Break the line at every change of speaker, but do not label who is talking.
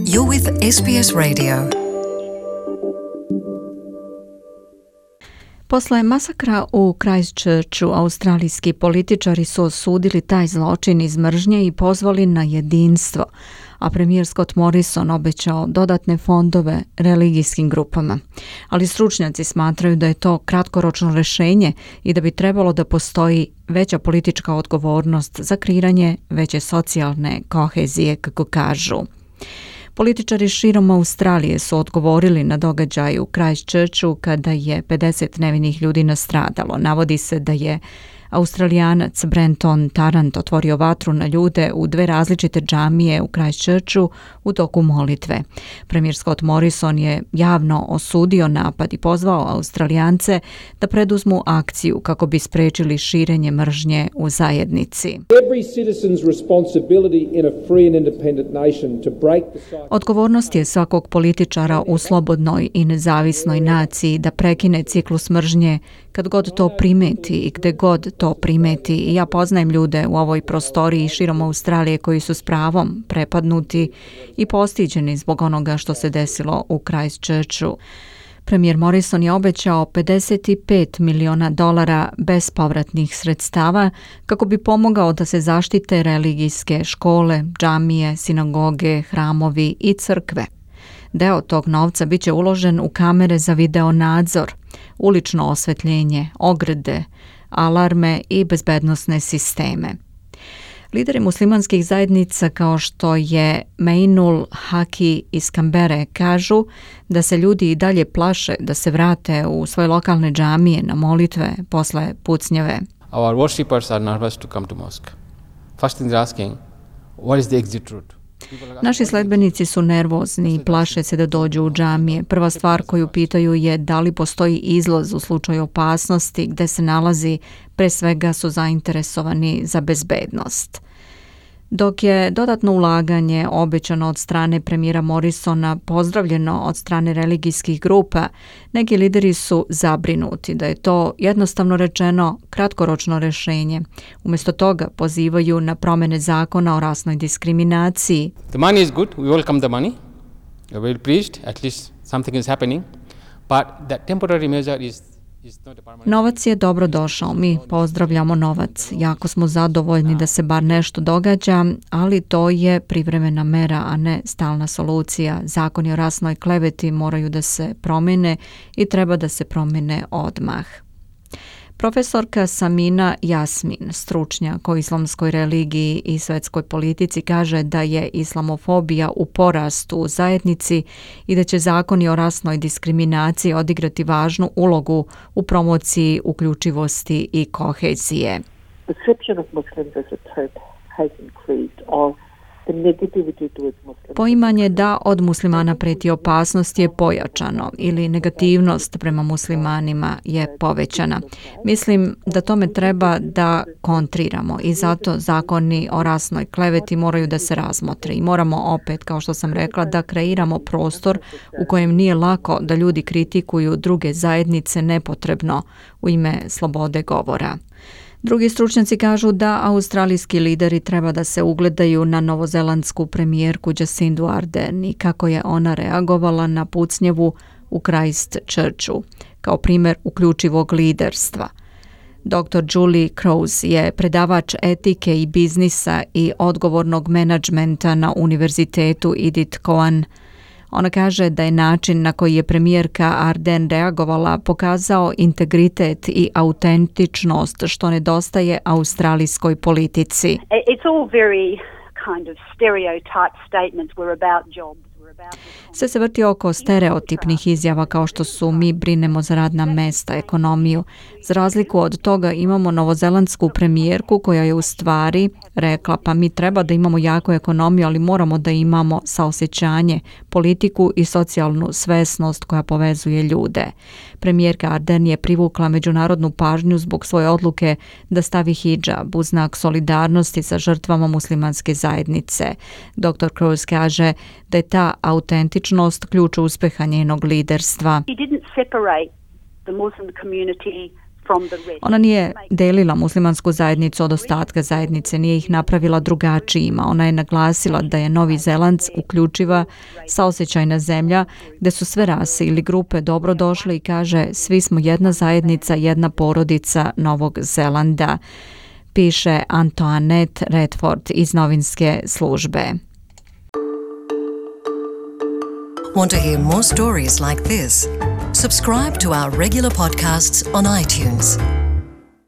You're with SBS Radio. Posle masakra u Christchurchu, australijski političari su osudili taj zločin iz mržnje i pozvali na jedinstvo, a premijer Scott Morrison obećao dodatne fondove religijskim grupama. Ali stručnjaci smatraju da je to kratkoročno rješenje i da bi trebalo da postoji veća politička odgovornost za kreiranje veće socijalne kohezije, kako kažu. Političari širom Australije su odgovorili na događaj u Christchurchu kada je 50 nevinih ljudi nastradalo. Navodi se da je Australijanac Brenton Tarrant otvorio vatru na ljude u 2 različite džamije u Christchurchu u toku molitve. Premijer Scott Morrison je javno osudio napad i pozvao Australijance da preduzmu akciju kako bi sprečili širenje mržnje u zajednici. Odgovornost je svakog političara u slobodnoj i nezavisnoj naciji da prekine ciklus mržnje kad god to primeti i gde god to primeti. I ja poznajem ljude u ovoj prostoriji širom Australije koji su s pravom prepadnuti i postiđeni zbog onoga što se desilo u Christchurchu. Premijer Morrison je obećao $55 miliona bespovratnih sredstava kako bi pomogao da se zaštite religijske škole, džamije, sinagoge, hramovi i crkve. Deo tog novca biće uložen u kamere za video nadzor, ulično osvetljenje, ograde, alarme i bezbednosne sisteme. Lideri muslimanskih zajednica kao što je Mainul Haki iz Kambere kažu da se ljudi i dalje plaše da se vrate u svoje lokalne džamije na molitve posle pucnjave.
Our worshippers are nervous to come to mosque. First thing they're asking, what is the exit route?
Naši sledbenici su nervozni i plaše se da dođu u džamije. Prva stvar koju pitaju je da li postoji izlaz u slučaju opasnosti, gde se nalazi, pre svega su zainteresovani za bezbednost. Dok je dodatno ulaganje obećano od strane premijera Morrisona pozdravljeno od strane religijskih grupa, neki lideri su zabrinuti da je to jednostavno rečeno kratkoročno rješenje. Umjesto toga pozivaju na promjene zakona o rasnoj diskriminaciji.
The money is good, we welcome the money. You're well pleased, at least something is happening. But that temporary measure is
Novac je dobro došao, mi pozdravljamo novac. Jako smo zadovoljni da se bar nešto događa, ali to je privremena mera, a ne stalna solucija. Zakoni o rasnoj kleveti moraju da se promjene i treba da se promjene odmah. Profesorka Samina Jasmin, stručnjak o islamskoj religiji i svetskoj politici, kaže da je islamofobija u porastu u zajednici i da će zakoni o rasnoj diskriminaciji odigrati važnu ulogu u promociji uključivosti i kohezije. Poimanje da od muslimana preti opasnost je pojačano ili negativnost prema muslimanima je povećana. Mislim da tome treba da kontriramo i zato zakoni o rasnoj kleveti moraju da se razmotre i moramo opet, kao što sam rekla, da kreiramo prostor u kojem nije lako da ljudi kritikuju druge zajednice nepotrebno u ime slobode govora. Drugi stručnjaci kažu da australijski lideri treba da se ugledaju na novozelandsku premijerku Jacindu Ardern i kako je ona reagovala na pucnjevu u Christchurchu, kao primjer uključivog liderstva. Dr. Julie Krause je predavač etike i biznisa i odgovornog menadžmenta na univerzitetu Edith Cowan. Ona kaže da je način na koji je premijerka Ardern reagovala pokazao integritet i autentičnost što nedostaje australijskoj politici.
It's all very kind of stereotype statements. We're about jobs.
Sve se vrti oko stereotipnih izjava kao što su mi brinemo za radna mesta, ekonomiju. Za razliku od toga imamo novozelandsku premijerku koja je u stvari rekla pa mi treba da imamo jaku ekonomiju, ali moramo da imamo saosjećanje, politiku i socijalnu svesnost koja povezuje ljude. Premijerka Ardern je privukla međunarodnu pažnju zbog svoje odluke da stavi hidžab u znak solidarnosti sa žrtvama muslimanske zajednice. Dr. Krause kaže da je ta autentičnost ključ uspeha njenog liderstva.
He didn't separate the Muslim community from the rest.
Ona nije delila muslimansku zajednicu od ostatka zajednice, nije ih napravila drugačijima. Ona je naglasila da je Novi Zeland uključiva, saosećajna zemlja gde su sve rase ili grupe dobrodošle i kaže svi smo jedna zajednica, jedna porodica Novog Zelanda, piše Antoinette Redford iz novinske službe.
Want to hear more stories like this? Subscribe to our regular podcasts on iTunes.